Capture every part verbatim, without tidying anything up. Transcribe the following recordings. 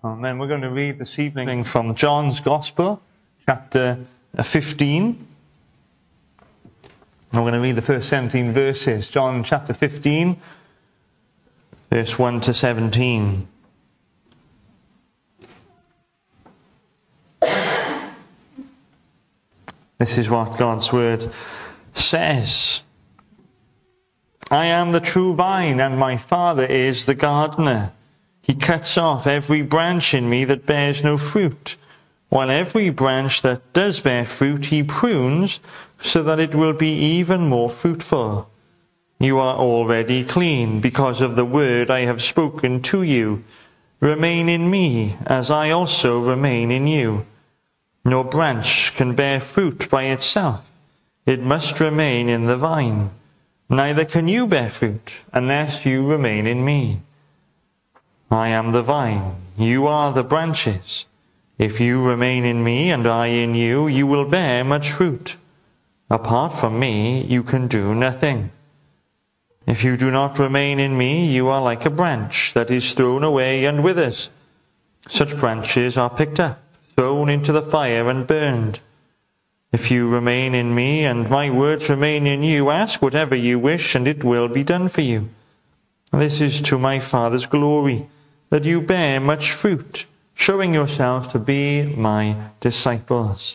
Amen. We're going to read this evening from John's Gospel, chapter fifteen. We're going to read the first seventeen verses. John chapter fifteen, verse one to seventeen. This is what God's word says. I am the true vine, and my Father is the gardener. He cuts off every branch in me that bears no fruit, while every branch that does bear fruit he prunes, so that it will be even more fruitful. You are already clean because of the word I have spoken to you. Remain in me, as I also remain in you. No branch can bear fruit by itself. It must remain in the vine. Neither can you bear fruit unless you remain in me. I am the vine, you are the branches. If you remain in me and I in you, you will bear much fruit. Apart from me, you can do nothing. If you do not remain in me, you are like a branch that is thrown away and withers. Such branches are picked up, thrown into the fire and burned. If you remain in me and my words remain in you, ask whatever you wish and it will be done for you. This is to my Father's glory, that you bear much fruit, showing yourselves to be my disciples.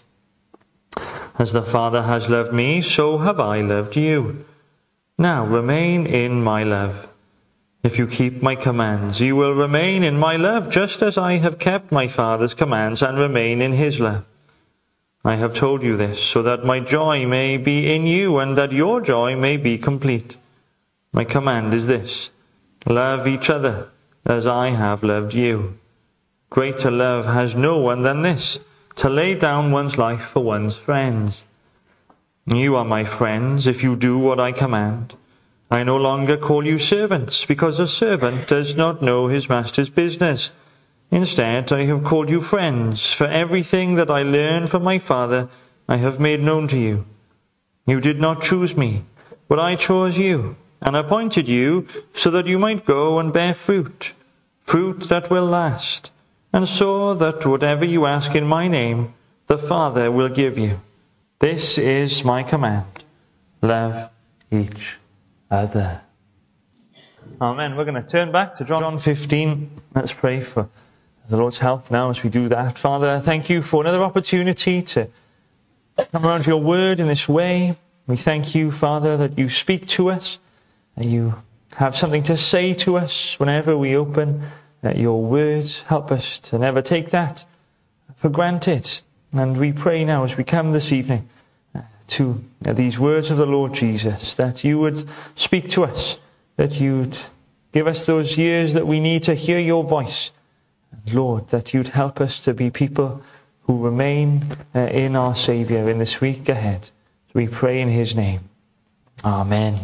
As the Father has loved me, so have I loved you. Now remain in my love. If you keep my commands, you will remain in my love, just as I have kept my Father's commands and remain in his love. I have told you this, so that my joy may be in you, and that your joy may be complete. My command is this: love each other as I have loved you. Greater love has no one than this, to lay down one's life for one's friends. You are my friends if you do what I command. I no longer call you servants, because a servant does not know his master's business. Instead, I have called you friends, for everything that I learned from my Father I have made known to you. You did not choose me, but I chose you, and appointed you so that you might go and bear fruit, fruit that will last, and so that whatever you ask in my name, the Father will give you. This is my command: love each other. Amen. We're going to turn back to John fifteen. Let's pray for the Lord's help now as we do that. Father, thank you for another opportunity to come around to your word in this way. We thank you, Father, that you speak to us, that you have something to say to us whenever we open uh, your words. Help us to never take that for granted. And we pray now as we come this evening uh, to uh, these words of the Lord Jesus, that you would speak to us, that you'd give us those ears that we need to hear your voice. And Lord, that you'd help us to be people who remain uh, in our Saviour in this week ahead. So we pray in his name. Amen.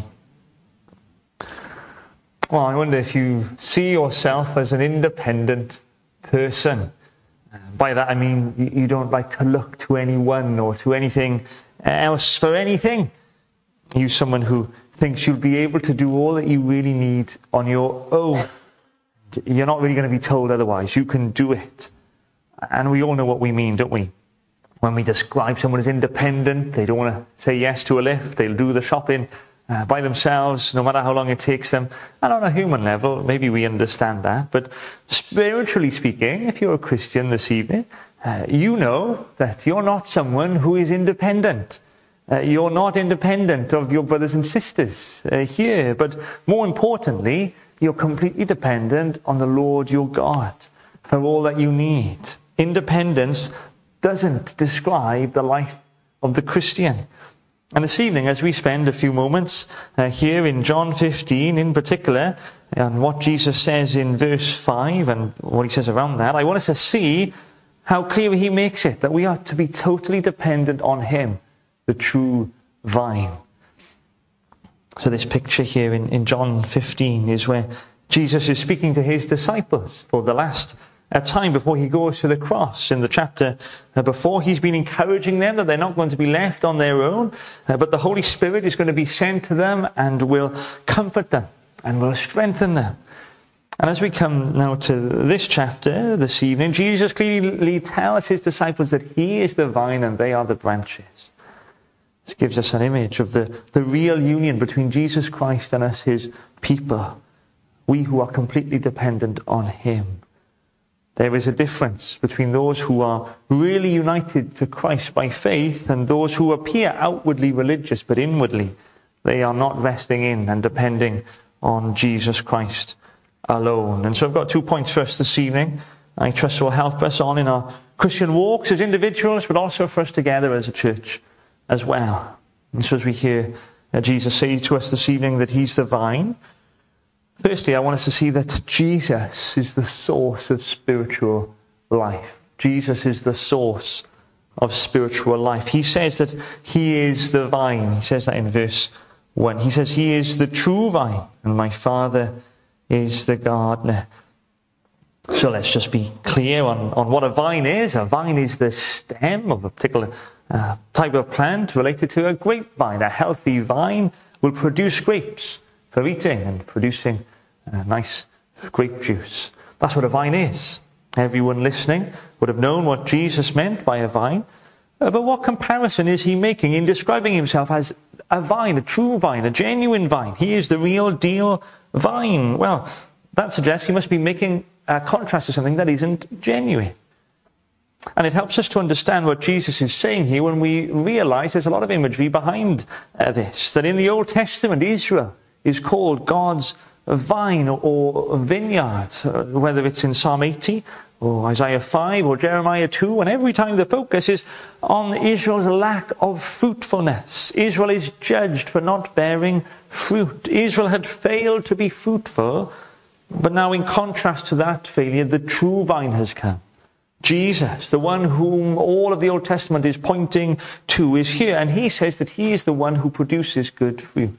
Well, I wonder if you see yourself as an independent person. By that I mean you don't like to look to anyone or to anything else for anything. You're someone who thinks you'll be able to do all that you really need on your own. You're not really going to be told otherwise. You can do it. And we all know what we mean, don't we? When we describe someone as independent, they don't want to say yes to a lift, they'll do the shopping Uh, by themselves, no matter how long it takes them. And on a human level, maybe we understand that. But spiritually speaking, if you're a Christian this evening, uh, you know that you're not someone who is independent. Uh, you're not independent of your brothers and sisters uh, here. But more importantly, you're completely dependent on the Lord your God for all that you need. Independence doesn't describe the life of the Christian. And this evening, as we spend a few moments uh, here in John fifteen in particular, and what Jesus says in verse five and what he says around that, I want us to see how clear he makes it, that we are to be totally dependent on him, the true vine. So this picture here in, in John fifteen is where Jesus is speaking to his disciples for the last a time before he goes to the cross. In the chapter before, he's been encouraging them that they're not going to be left on their own, uh, but the Holy Spirit is going to be sent to them and will comfort them and will strengthen them. And as we come now to this chapter this evening, Jesus clearly tells his disciples that he is the vine and they are the branches. This gives us an image of the, the real union between Jesus Christ and us, his people. We who are completely dependent on him. There is a difference between those who are really united to Christ by faith and those who appear outwardly religious, but inwardly they are not resting in and depending on Jesus Christ alone. And so I've got two points for us this evening I trust will help us on in our Christian walks as individuals, but also for us together as a church as well. And so as we hear uh, Jesus say to us this evening that he's the vine, firstly I want us to see that Jesus is the source of spiritual life. Jesus is the source of spiritual life. He says that he is the vine. He says that in verse one. He says he is the true vine and my Father is the gardener. So let's just be clear on, on what a vine is. A vine is the stem of a particular uh, type of plant related to a grapevine. A healthy vine will produce grapes for eating and producing uh, nice grape juice. That's what a vine is. Everyone listening would have known what Jesus meant by a vine. Uh, but what comparison is he making in describing himself as a vine, a true vine, a genuine vine? He is the real deal vine. Well, that suggests he must be making a contrast to something that isn't genuine. And it helps us to understand what Jesus is saying here when we realize there's a lot of imagery behind uh, this. That in the Old Testament, Israel is called God's vine or vineyard, uh, whether it's in Psalm eighty or Isaiah five or Jeremiah two, and every time the focus is on Israel's lack of fruitfulness. Israel is judged for not bearing fruit. Israel had failed to be fruitful, but now in contrast to that failure, the true vine has come. Jesus, the one whom all of the Old Testament is pointing to, is here, and he says that he is the one who produces good fruit.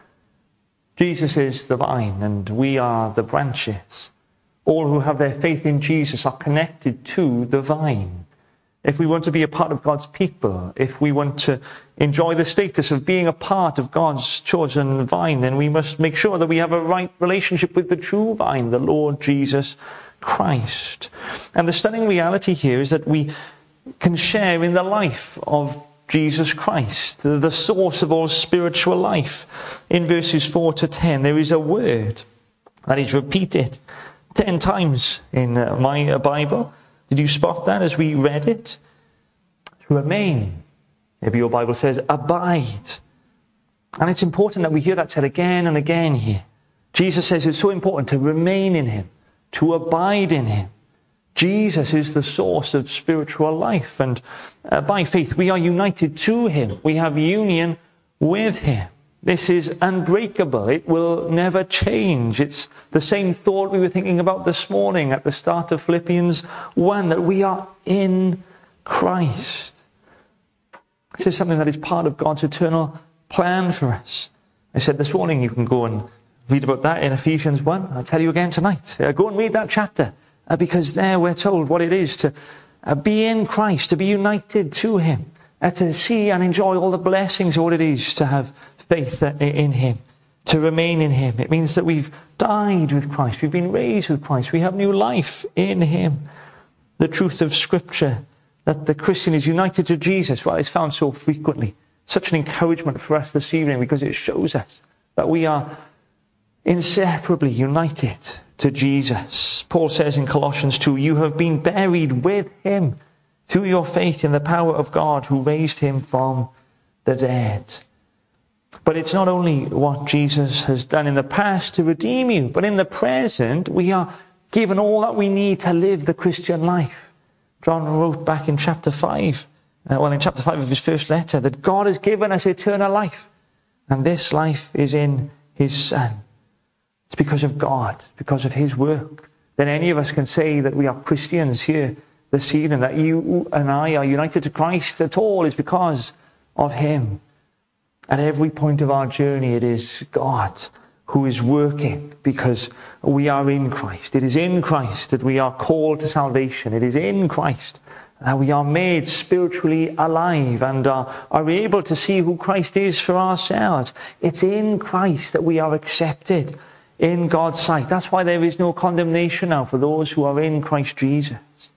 Jesus is the vine, and we are the branches. All who have their faith in Jesus are connected to the vine. If we want to be a part of God's people, if we want to enjoy the status of being a part of God's chosen vine, then we must make sure that we have a right relationship with the true vine, the Lord Jesus Christ. And the stunning reality here is that we can share in the life of Jesus Christ, the source of all spiritual life. In verses four to ten, there is a word that is repeated ten times in my Bible. Did you spot that as we read it? Remain. Maybe your Bible says abide. And it's important that we hear that said again and again here. Jesus says it's so important to remain in him, to abide in him. Jesus is the source of spiritual life, and uh, by faith we are united to him. We have union with him. This is unbreakable. It will never change. It's the same thought we were thinking about this morning at the start of Philippians one, that we are in Christ. This is something that is part of God's eternal plan for us. I said this morning you can go and read about that in Ephesians one. I'll tell you again tonight. Uh, go and read that chapter, uh, because there we're told what it is to uh, be in Christ, to be united to him, uh, to see and enjoy all the blessings of what it is to have faith in him, to remain in him. It means that we've died with Christ, we've been raised with Christ, we have new life in him. The truth of Scripture, that the Christian is united to Jesus, well, it's found so frequently. Such an encouragement for us this evening, because it shows us that we are inseparably united to Jesus. Paul says in Colossians two, you have been buried with him through your faith in the power of God who raised him from the dead. But it's not only what Jesus has done in the past to redeem you, but in the present, we are given all that we need to live the Christian life. John wrote back in chapter five, uh, well, in chapter five of his first letter, that God has given us eternal life, and this life is in his Son. It's because of God, because of his work. Then any of us can say that we are Christians here this evening, that you and I are united to Christ at all is because of him. At every point of our journey, it is God who is working, because we are in Christ. It is in Christ that we are called to salvation. It is in Christ that we are made spiritually alive and are, are able to see who Christ is for ourselves. It's in Christ that we are accepted in God's sight. That's why there is no condemnation now for those who are in Christ Jesus.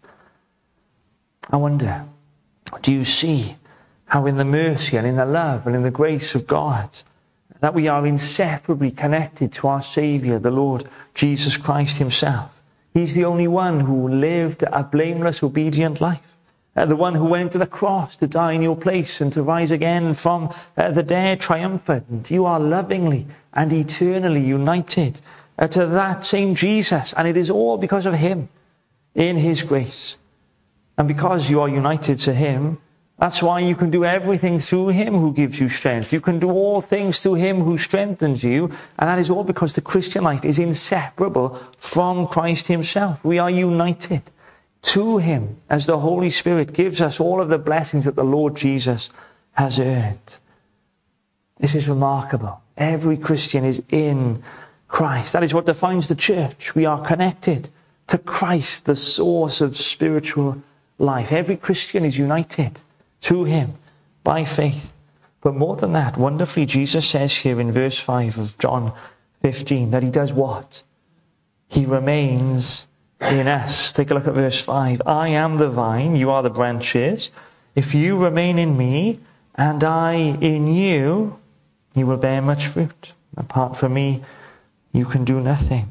I wonder, do you see how in the mercy and in the love and in the grace of God that we are inseparably connected to our Saviour, the Lord Jesus Christ himself? He's the only one who lived a blameless, obedient life. Uh, the one who went to the cross to die in your place and to rise again from uh, the dead triumphant. You are lovingly and eternally united uh, to that same Jesus. And it is all because of him, in his grace. And because you are united to him, that's why you can do everything through him who gives you strength. You can do all things through him who strengthens you. And that is all because the Christian life is inseparable from Christ himself. We are united to him as the Holy Spirit gives us all of the blessings that the Lord Jesus has earned. This is remarkable. Every Christian is in Christ. That is what defines the church. We are connected to Christ, the source of spiritual life. Every Christian is united to him by faith. But more than that, wonderfully, Jesus says here in verse five of John fifteen that he does what? He remains in us. Take a look at verse five. I am the vine, you are the branches. If you remain in me and I in you, you will bear much fruit. Apart from me, you can do nothing.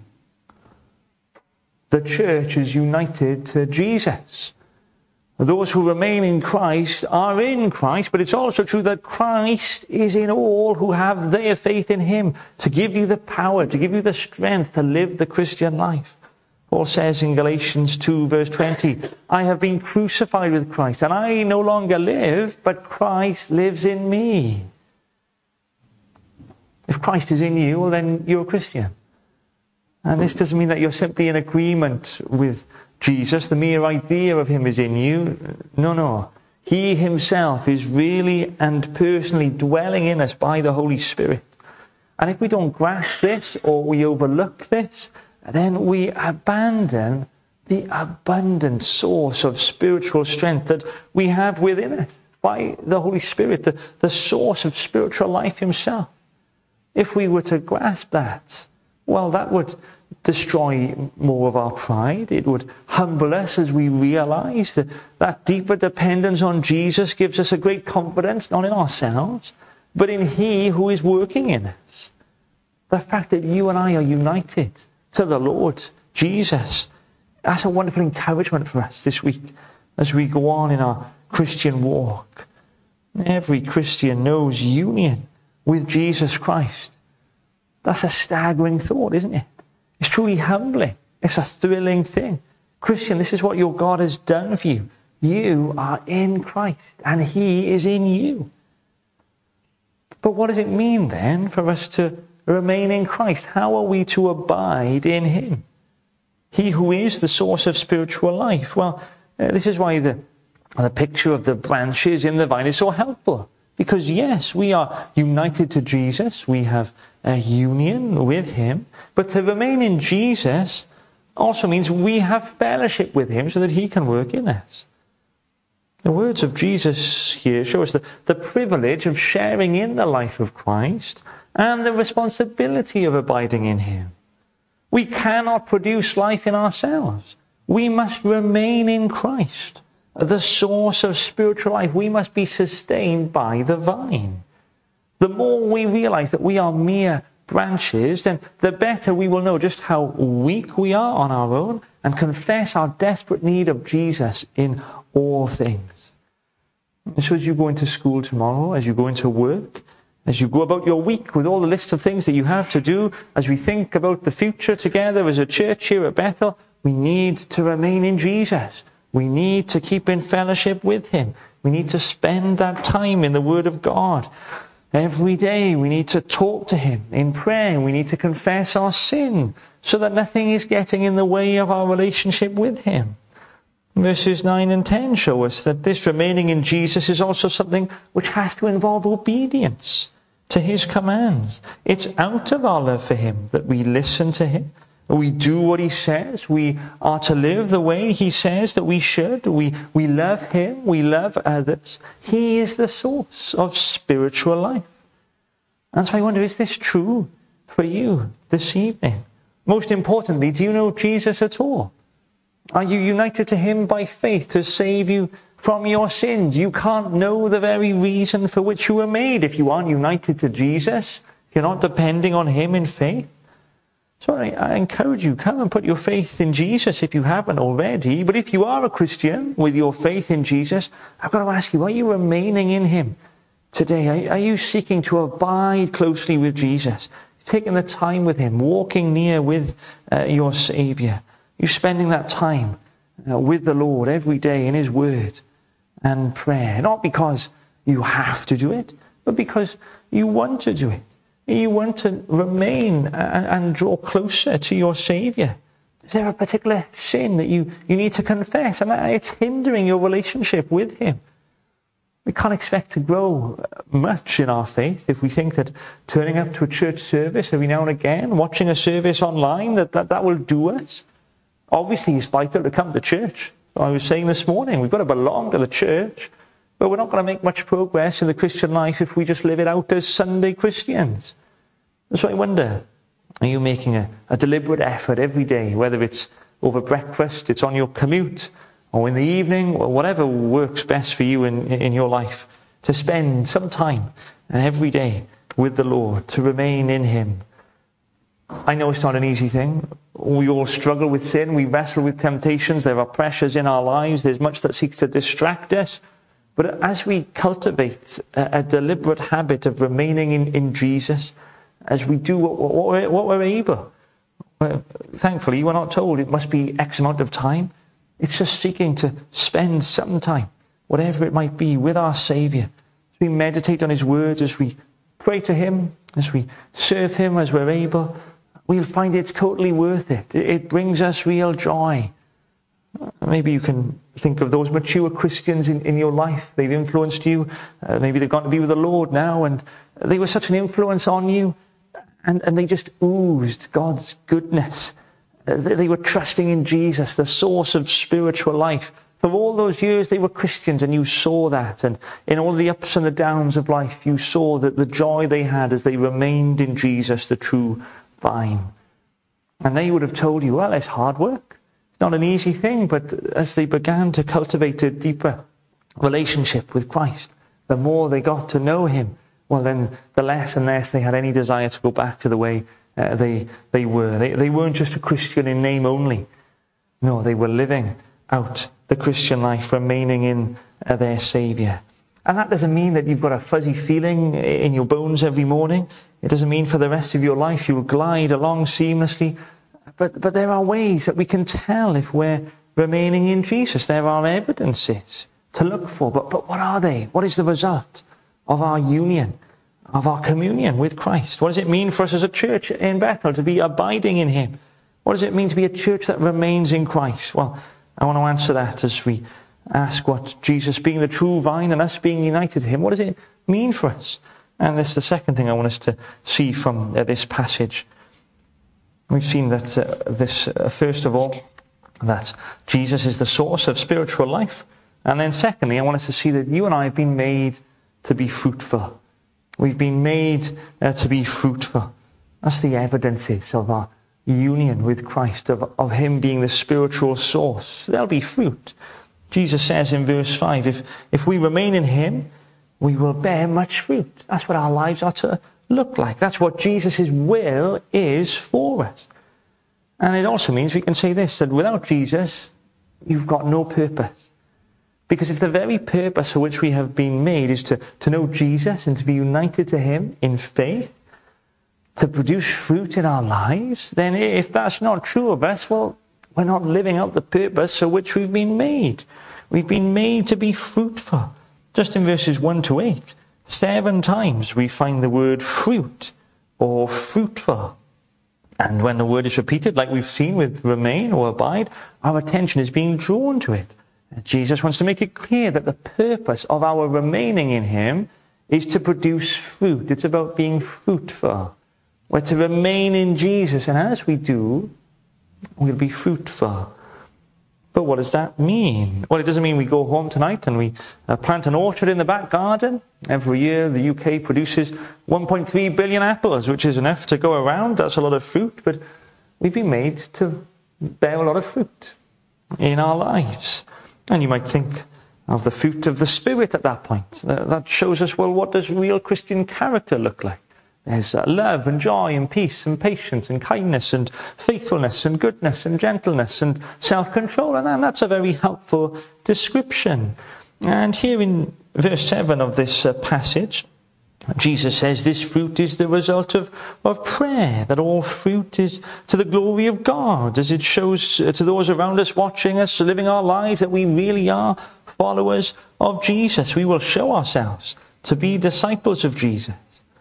The church is united to Jesus. Those who remain in Christ are in Christ, but it's also true that Christ is in all who have their faith in him to give you the power, to give you the strength to live the Christian life. Paul says in Galatians two verse twenty, I have been crucified with Christ, and I no longer live, but Christ lives in me. If Christ is in you, well, then you're a Christian. And this doesn't mean that you're simply in agreement with Jesus. The mere idea of him is in you. No, no. He himself is really and personally dwelling in us by the Holy Spirit. And if we don't grasp this or we overlook this, then we abandon the abundant source of spiritual strength that we have within us by the Holy Spirit, the, the source of spiritual life himself. If we were to grasp that, well, that would destroy more of our pride. It would humble us as we realize that that deeper dependence on Jesus gives us a great confidence, not in ourselves, but in he who is working in us. The fact that you and I are united to the Lord Jesus, that's a wonderful encouragement for us this week as we go on in our Christian walk. Every Christian knows union with Jesus Christ. That's a staggering thought, isn't it? It's truly humbling. It's a thrilling thing. Christian, this is what your God has done for you. You are in Christ, and he is in you. But what does it mean then for us to remain in Christ? How are we to abide in him? He who is the source of spiritual life. Well, uh, this is why the, the picture of the branches in the vine is so helpful. Because yes, we are united to Jesus. We have a union with him. But to remain in Jesus also means we have fellowship with him so that he can work in us. The words of Jesus here show us the, the privilege of sharing in the life of Christ and the responsibility of abiding in him. We cannot produce life in ourselves. We must remain in Christ, the source of spiritual life. We must be sustained by the vine. The more we realize that we are mere branches, then the better we will know just how weak we are on our own and confess our desperate need of Jesus in all things. And so as you go into school tomorrow, as you go into work, as you go about your week with all the lists of things that you have to do, as we think about the future together as a church here at Bethel, we need to remain in Jesus. We need to keep in fellowship with him. We need to spend that time in the Word of God. Every day we need to talk to him in prayer. We need to confess our sin so that nothing is getting in the way of our relationship with him. Verses nine and ten show us that this remaining in Jesus is also something which has to involve obedience to his commands. It's out of our love for him that we listen to him. We do what he says. We are to live the way he says that we should. We, we love him. We love others. He is the source of spiritual life. And so I wonder, is this true for you this evening. Most importantly, do you know Jesus at all? Are you united to him by faith to save you from your sins? You can't know the very reason for which you were made if you aren't united to Jesus. You're not depending on him in faith. So I, I encourage you, come and put your faith in Jesus if you haven't already. But if you are a Christian with your faith in Jesus, I've got to ask you, are you remaining in him today? Are, are you seeking to abide closely with Jesus? Taking the time with him, walking near with uh, your Saviour. You spending that time uh, with the Lord every day in his word and prayer. Not because you have to do it, but because you want to do it. You want to remain and, and draw closer to your Saviour. Is there a particular sin that you, you need to confess? And it's hindering your relationship with him. We can't expect to grow much in our faith if we think that turning up to a church service every now and again, watching a service online, that that, that will do us. Obviously, it's vital to come to church. So I was saying this morning, we've got to belong to the church, but we're not going to make much progress in the Christian life if we just live it out as Sunday Christians. So I wonder, are you making a, a deliberate effort every day, whether it's over breakfast, it's on your commute, or in the evening, or whatever works best for you in, in your life, to spend some time every day with the Lord, to remain in him? I know it's not an easy thing. We all struggle with sin. We wrestle with temptations. There are pressures in our lives. There's much that seeks to distract us. But as we cultivate a, a deliberate habit of remaining in, in Jesus, as we do what, what, we're, what we're able, well, thankfully we're not told it must be X amount of time. It's just seeking to spend some time, whatever it might be, with our Saviour. As we meditate on his words, as we pray to him, as we serve him as we're able, we'll find it's totally worth it. It brings us real joy. Maybe you can think of those mature Christians in, in your life. They've influenced you. Uh, maybe they've gone to be with the Lord now, and they were such an influence on you, and, and they just oozed God's goodness. Uh, they were trusting in Jesus, the source of spiritual life. For all those years they were Christians, and you saw that. And in all the ups and the downs of life, you saw that the joy they had as they remained in Jesus, the true vine. And they would have told you, well, it's hard work. It's not an easy thing. But as they began to cultivate a deeper relationship with Christ, the more they got to know him, well, then the less and less they had any desire to go back to the way uh, they, they were. They, they weren't just a Christian in name only. No, they were living out the Christian life, remaining in uh, their Saviour. And that doesn't mean that you've got a fuzzy feeling in your bones every morning. It doesn't mean for the rest of your life you'll glide along seamlessly. But, but there are ways that we can tell if we're remaining in Jesus. There are evidences to look for. But, but what are they? What is the result of our union, of our communion with Christ? What does it mean for us as a church in Bethel to be abiding in him? What does it mean to be a church that remains in Christ? Well, I want to answer that as we ask what Jesus being the true vine and us being united to him, what does it mean for us? And this is the second thing I want us to see from uh, this passage. We've seen that uh, this, uh, first of all, that Jesus is the source of spiritual life. And then secondly, I want us to see that you and I have been made to be fruitful. We've been made uh, to be fruitful. That's the evidences of our union with Christ, of, of him being the spiritual source. There'll be fruit. Jesus says in verse five, if, if we remain in him, we will bear much fruit. That's what our lives are to look like. That's what Jesus' will is for us. And it also means we can say this, that without Jesus, you've got no purpose. Because if the very purpose for which we have been made is to, to know Jesus and to be united to him in faith, to produce fruit in our lives, then if that's not true of us, well, we're not living out the purpose for which we've been made. We've been made to be fruitful. Just in verses one to eight, seven times we find the word fruit or fruitful. And when the word is repeated, like we've seen with remain or abide, our attention is being drawn to it. Jesus wants to make it clear that the purpose of our remaining in him is to produce fruit. It's about being fruitful. We're to remain in Jesus, and as we do, we'll be fruitful. But what does that mean? Well, it doesn't mean we go home tonight and we uh, plant an orchard in the back garden. Every year the U K produces one point three billion apples, which is enough to go around. That's a lot of fruit, but we've been made to bear a lot of fruit in our lives. And you might think of the fruit of the Spirit at that point. That shows us, well, what does real Christian character look like? There's uh, love and joy and peace and patience and kindness and faithfulness and goodness and gentleness and self-control. And that's a very helpful description. And here in verse seven of this uh, passage, Jesus says this fruit is the result of, of prayer, that all fruit is to the glory of God, as it shows to those around us watching us, living our lives, that we really are followers of Jesus. We will show ourselves to be disciples of Jesus.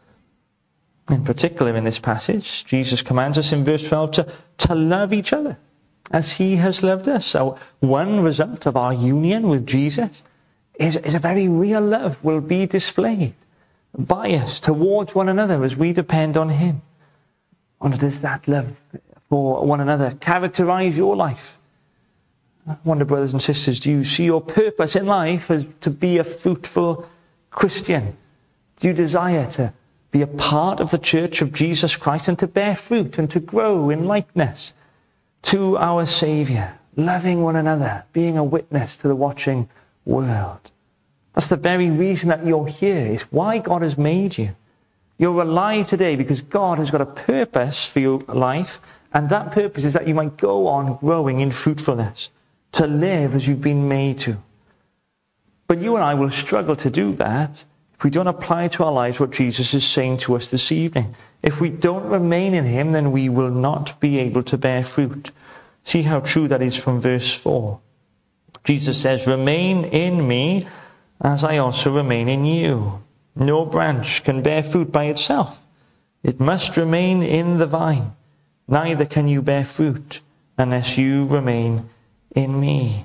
In particular, in this passage, Jesus commands us in verse twelve to, to love each other as he has loved us. So one result of our union with Jesus is, is a very real love will be displayed by us towards one another as we depend on him. And does that love for one another characterize your life? I wonder, brothers and sisters, do you see your purpose in life as to be a fruitful Christian? Do you desire to be a part of the church of Jesus Christ and to bear fruit and to grow in likeness to our Saviour, loving one another, being a witness to the watching world? That's the very reason that you're here. It's why God has made you. You're alive today because God has got a purpose for your life, and that purpose is that you might go on growing in fruitfulness, to live as you've been made to. But you and I will struggle to do that if we don't apply to our lives what Jesus is saying to us this evening. If we don't remain in him, then we will not be able to bear fruit. See how true that is from verse four. Jesus says, "Remain in me, as I also remain in you. No branch can bear fruit by itself. It must remain in the vine. Neither can you bear fruit unless you remain in me."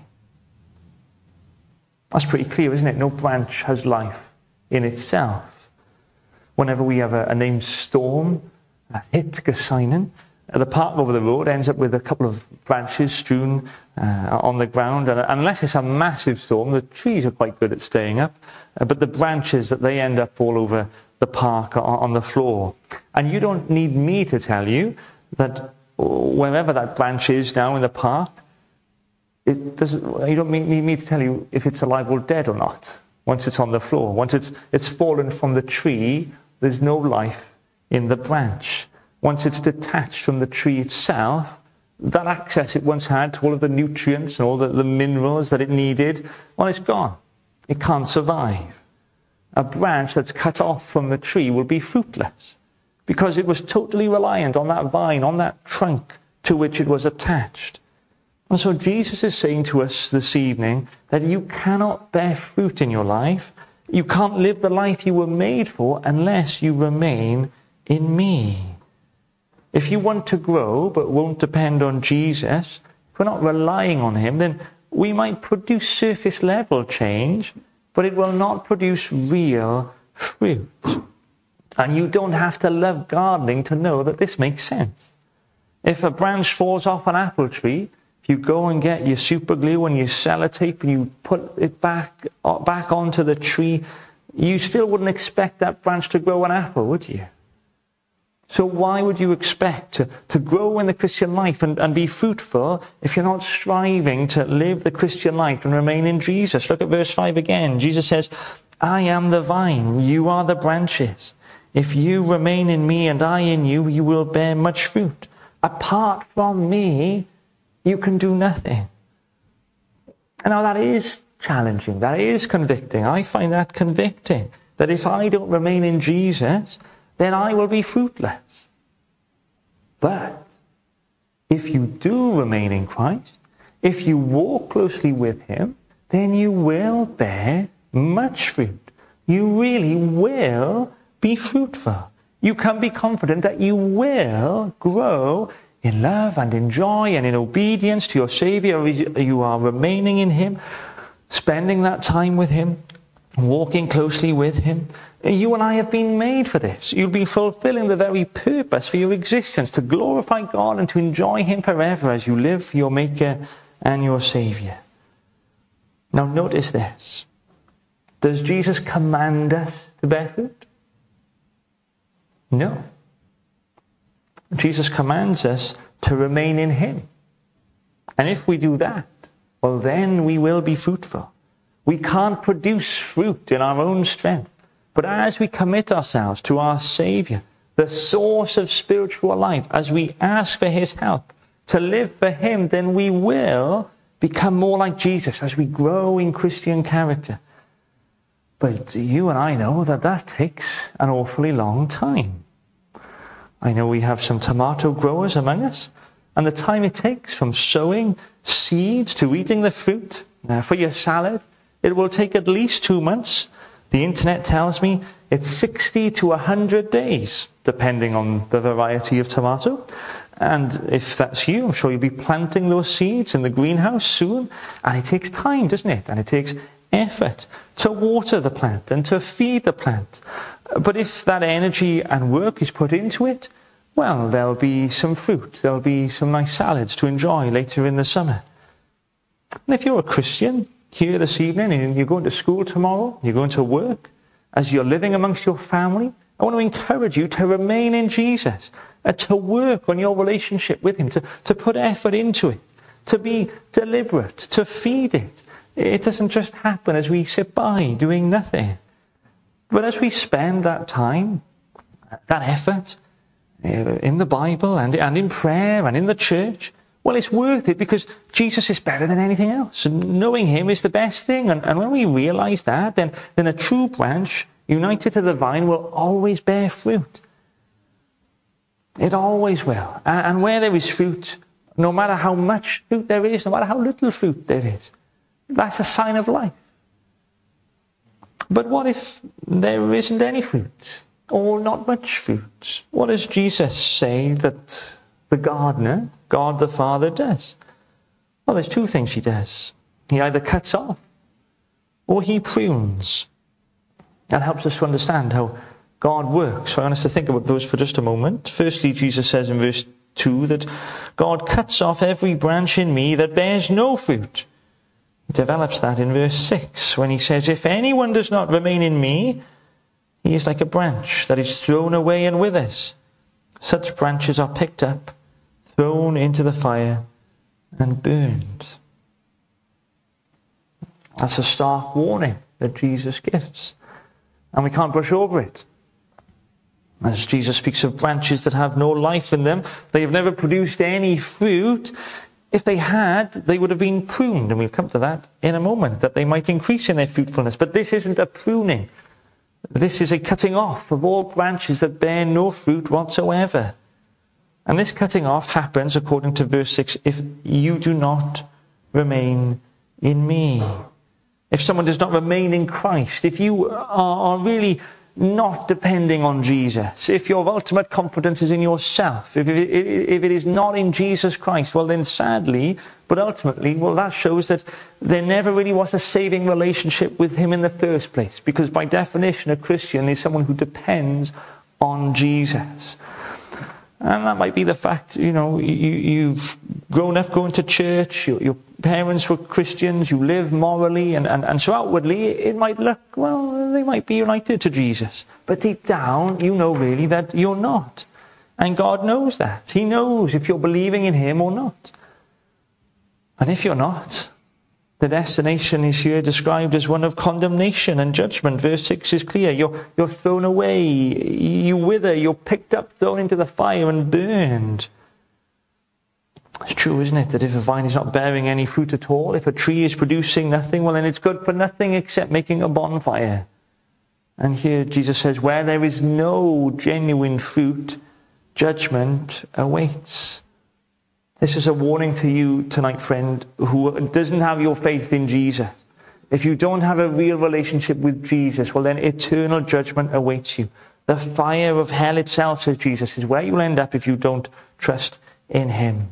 That's pretty clear, isn't it? No branch has life in itself. Whenever we have a, a named storm a hit Geseinen, the park over the road ends up with a couple of branches strewn uh, on the ground, and unless it's a massive storm, the trees are quite good at staying up, uh, but the branches, that they end up all over the park on, on the floor. And you don't need me to tell you that wherever that branch is now in the park, it doesn't, you don't need me to tell you if it's alive or dead or not. Once it's on the floor, once it's it's fallen from the tree, there's no life in the branch. Once it's detached from the tree itself, that access it once had to all of the nutrients and all the, the minerals that it needed, well, it's gone. It can't survive. A branch that's cut off from the tree will be fruitless because it was totally reliant on that vine, on that trunk to which it was attached. And so Jesus is saying to us this evening that you cannot bear fruit in your life. You can't live the life you were made for unless you remain in me. If you want to grow but won't depend on Jesus, if we're not relying on him, then we might produce surface level change, but it will not produce real fruit. And you don't have to love gardening to know that this makes sense. If a branch falls off an apple tree, you go and get your super glue and your sellotape and you put it back back onto the tree, you still wouldn't expect that branch to grow an apple, would you? So why would you expect to, to grow in the Christian life and, and be fruitful if you're not striving to live the Christian life and remain in Jesus? Look at verse five again. Jesus says, "I am the vine, you are the branches. If you remain in me and I in you, you will bear much fruit. Apart from me, you can do nothing." And now that is challenging. That is convicting. I find that convicting. That if I don't remain in Jesus, then I will be fruitless. But if you do remain in Christ, if you walk closely with him, then you will bear much fruit. You really will be fruitful. You can be confident that you will grow in love and in joy and in obedience to your Saviour. You are remaining in him, spending that time with him, walking closely with him. You and I have been made for this. You'll be fulfilling the very purpose for your existence, to glorify God and to enjoy him forever as you live for your Maker and your Saviour. Now notice this. Does Jesus command us to bear fruit? No. Jesus commands us to remain in him. And if we do that, well, then we will be fruitful. We can't produce fruit in our own strength. But as we commit ourselves to our Saviour, the source of spiritual life, as we ask for his help to live for him, then we will become more like Jesus as we grow in Christian character. But you and I know that that takes an awfully long time. I know we have some tomato growers among us, and the time it takes from sowing seeds to eating the fruit uh, for your salad, it will take at least two months. The internet tells me it's sixty to one hundred days, depending on the variety of tomato. And if that's you, I'm sure you'll be planting those seeds in the greenhouse soon. And it takes time, doesn't it? And it takes effort to water the plant and to feed the plant. But if that energy and work is put into it, well, there'll be some fruit. There'll be some nice salads to enjoy later in the summer. And if you're a Christian here this evening and you're going to school tomorrow, you're going to work, as you're living amongst your family, I want to encourage you to remain in Jesus, uh, to work on your relationship with him, to, to put effort into it, to be deliberate, to feed it. It doesn't just happen as we sit by doing nothing. But as we spend that time, that effort, uh, in the Bible and, and in prayer and in the church, well, it's worth it because Jesus is better than anything else. And knowing him is the best thing. And, and when we realize that, then, then a true branch united to the vine will always bear fruit. It always will. And, and where there is fruit, no matter how much fruit there is, no matter how little fruit there is, that's a sign of life. But what if there isn't any fruit? Or not much fruit? What does Jesus say that the gardener, God the Father, does? Well, there's two things he does. He either cuts off or he prunes. That helps us to understand how God works. So I want us to think about those for just a moment. Firstly, Jesus says in verse two that God cuts off every branch in me that bears no fruit. He develops that in verse six when he says, if anyone does not remain in me, he is like a branch that is thrown away and withers. Such branches are picked up, thrown into the fire, and burned. That's a stark warning that Jesus gives. And we can't brush over it. As Jesus speaks of branches that have no life in them, they have never produced any fruit. If they had, they would have been pruned. And we'll come to that in a moment, that they might increase in their fruitfulness. But this isn't a pruning. This is a cutting off of all branches that bear no fruit whatsoever. And this cutting off happens, according to verse six, if you do not remain in me. If someone does not remain in Christ, if you are really not depending on Jesus, if your ultimate confidence is in yourself, if it, if it is not in Jesus Christ, well then sadly, but ultimately, well that shows that there never really was a saving relationship with him in the first place. Because by definition, a Christian is someone who depends on Jesus. And that might be the fact, you know, you, you've grown up going to church, your, your parents were Christians, you live morally, and, and, and so outwardly it might look, well, they might be united to Jesus. But deep down, you know really that you're not. And God knows that. He knows if you're believing in him or not. And if you're not, the destination is here described as one of condemnation and judgment. Verse six is clear. You're, you're thrown away. You wither. You're picked up, thrown into the fire and burned. It's true, isn't it, that if a vine is not bearing any fruit at all, if a tree is producing nothing, well then it's good for nothing except making a bonfire. And here Jesus says, where there is no genuine fruit, judgment awaits. This is a warning to you tonight, friend, who doesn't have your faith in Jesus. If you don't have a real relationship with Jesus, well then eternal judgment awaits you. The fire of hell itself, says Jesus, is where you'll end up if you don't trust in him.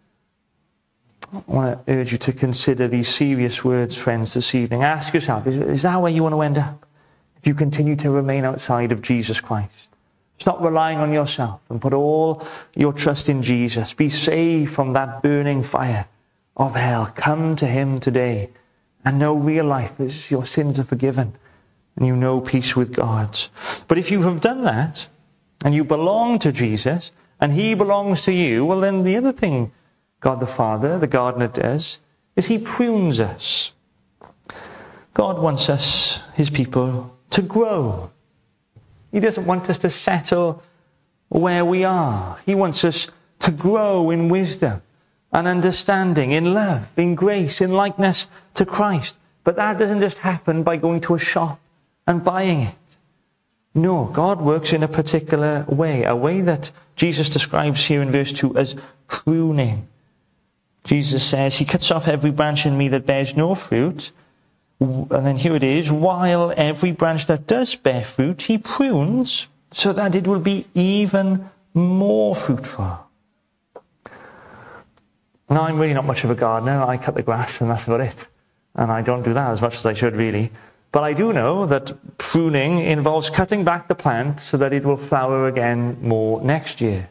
I want to urge you to consider these serious words, friends, this evening. Ask yourself, is, is that where you want to end up? If you continue to remain outside of Jesus Christ. Stop relying on yourself and put all your trust in Jesus. Be saved from that burning fire. of hell, come to him today and know real life is your sins are forgiven and you know peace with God. But if you have done that and you belong to Jesus and he belongs to you, well then the other thing God the Father, the gardener, does is he prunes us. God wants us, his people, to grow. He doesn't want us to settle where we are. He wants us to grow in wisdom and understanding, in love, in grace, in likeness to Christ. But that doesn't just happen by going to a shop and buying it. No, God works in a particular way, a way that Jesus describes here in verse two as pruning. Jesus says, he cuts off every branch in me that bears no fruit. And then here it is, while every branch that does bear fruit, he prunes so that it will be even more fruitful. Now, I'm really not much of a gardener. I cut the grass and that's about it. And I don't do that as much as I should, really. But I do know that pruning involves cutting back the plant so that it will flower again more next year.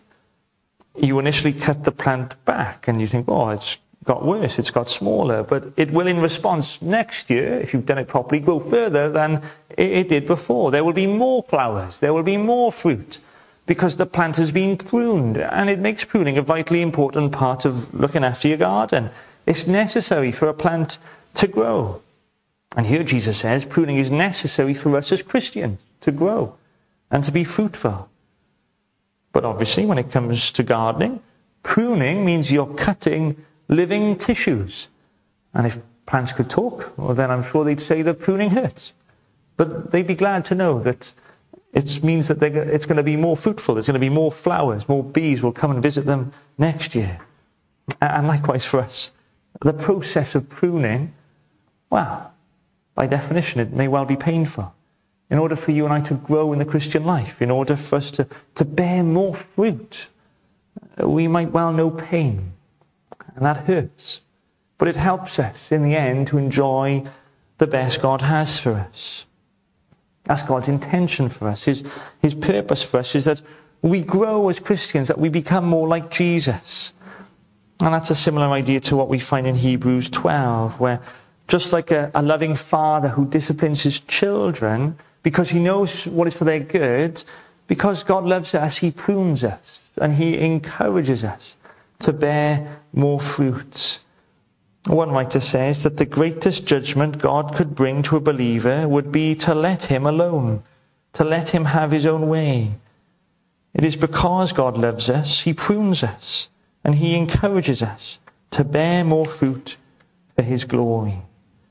You initially cut the plant back and you think, oh, it's got worse, it's got smaller, but it will in response next year, if you've done it properly, go further than it did before. There will be more flowers, there will be more fruit, because the plant has been pruned, and it makes pruning a vitally important part of looking after your garden. It's necessary for a plant to grow. And here Jesus says pruning is necessary for us as Christians to grow and to be fruitful. But obviously when it comes to gardening, pruning means you're cutting living tissues. And if plants could talk, well then I'm sure they'd say that pruning hurts. But they'd be glad to know that it means that it's going to be more fruitful. There's going to be more flowers, more bees will come and visit them next year. And likewise for us, the process of pruning, well, by definition, it may well be painful. In order for you and I to grow in the Christian life, in order for us to, to bear more fruit, we might well know pain. And that hurts. But it helps us in the end to enjoy the best God has for us. That's God's intention for us. His, his purpose for us is that we grow as Christians, that we become more like Jesus. And that's a similar idea to what we find in Hebrews twelve, where just like a, a loving father who disciplines his children because he knows what is for their good, because God loves us, he prunes us and he encourages us to bear more fruit. One writer says that the greatest judgment God could bring to a believer would be to let him alone, to let him have his own way. It is because God loves us, he prunes us, and he encourages us to bear more fruit for his glory.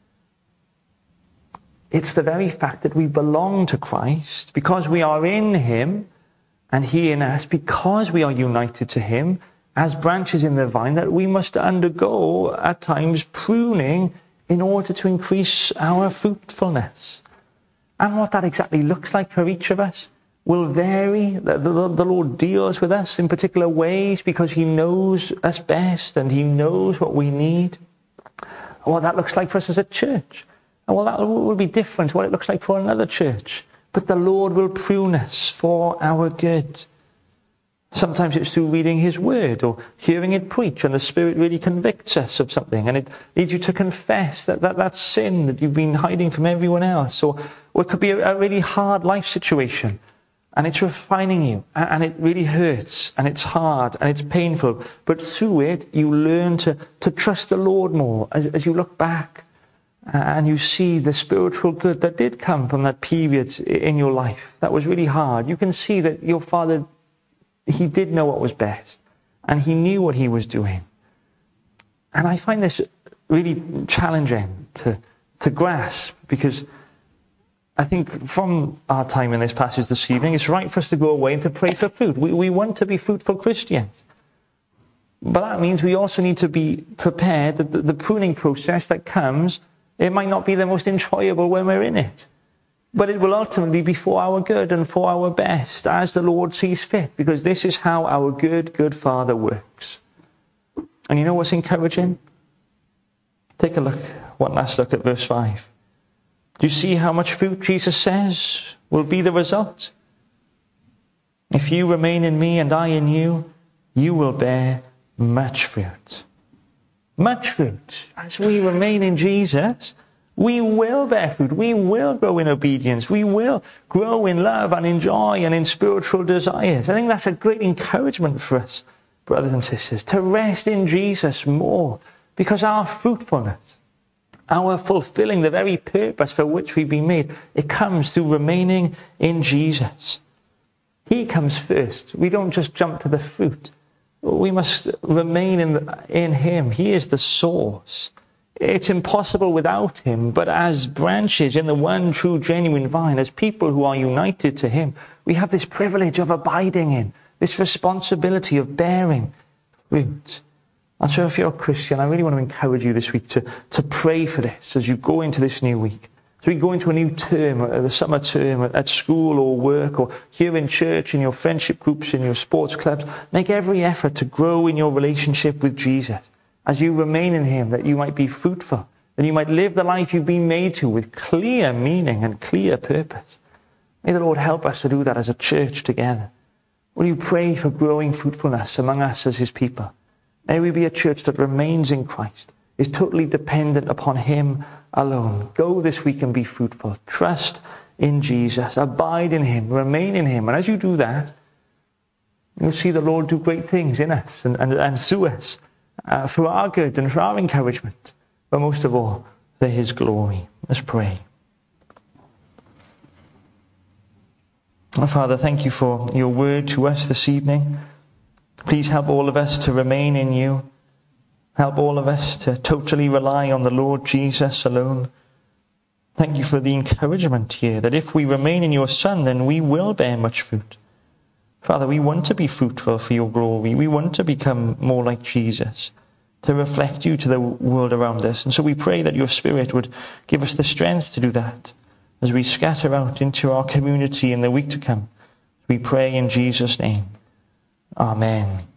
It's the very fact that we belong to Christ, because we are in him and he in us, because we are united to him as branches in the vine, that we must undergo at times pruning in order to increase our fruitfulness. And what that exactly looks like for each of us will vary. The, the, the Lord deals with us in particular ways because he knows us best and he knows what we need. What that looks like for us as a church. Well, that will be different to what it looks like for another church. But the Lord will prune us for our good. Sometimes it's through reading his word or hearing it preach, and the Spirit really convicts us of something, and it leads you to confess that, that, that sin that you've been hiding from everyone else. Or, or it could be a, a really hard life situation, and it's refining you, and, and it really hurts, and it's hard, and it's painful. But through it, you learn to, to trust the Lord more as, as you look back. And you see the spiritual good that did come from that period in your life that was really hard. You can see that your father, he did know what was best. And he knew what he was doing. And I find this really challenging to, to grasp, because I think from our time in this passage this evening, it's right for us to go away and to pray for fruit. We, we want to be fruitful Christians. But that means we also need to be prepared that the, the pruning process that comes, it might not be the most enjoyable when we're in it, but it will ultimately be for our good and for our best as the Lord sees fit, because this is how our good, good Father works. And you know what's encouraging? Take a look, one last look at verse five. Do you see how much fruit Jesus says will be the result? If you remain in me and I in you, you will bear much fruit. much fruit. As we remain in Jesus, we will bear fruit. We will grow in obedience. We will grow in love and in joy and in spiritual desires. I think that's a great encouragement for us, brothers and sisters, to rest in Jesus more, because our fruitfulness, our fulfilling the very purpose for which we've been made, it comes through remaining in Jesus. He comes first. We don't just jump to the fruit. We must remain in, in him. He is the source. It's impossible without him, but as branches in the one true genuine vine, as people who are united to him, we have this privilege of abiding in, this responsibility of bearing fruit. And so if you're a Christian, I really want to encourage you this week to, to pray for this as you go into this new week. As we go into a new term, the summer term, at school or work, or here in church, in your friendship groups, in your sports clubs, make every effort to grow in your relationship with Jesus. As you remain in him, that you might be fruitful, that you might live the life you've been made to with clear meaning and clear purpose. May the Lord help us to do that as a church together. Will you pray for growing fruitfulness among us as his people? May we be a church that remains in Christ, is totally dependent upon him alone. Go this week and be fruitful. Trust in Jesus. Abide in him. Remain in him. And as you do that, you'll see the Lord do great things in us and, and, and through us, uh, for our good and for our encouragement, but most of all, for his glory. Let's pray. Oh, Father, thank you for your word to us this evening. Please help all of us to remain in you. Help all of us to totally rely on the Lord Jesus alone. Thank you for the encouragement here that if we remain in your Son, then we will bear much fruit. Father, we want to be fruitful for your glory. We want to become more like Jesus, to reflect you to the world around us. And so we pray that your Spirit would give us the strength to do that as we scatter out into our community in the week to come. We pray in Jesus' name. Amen.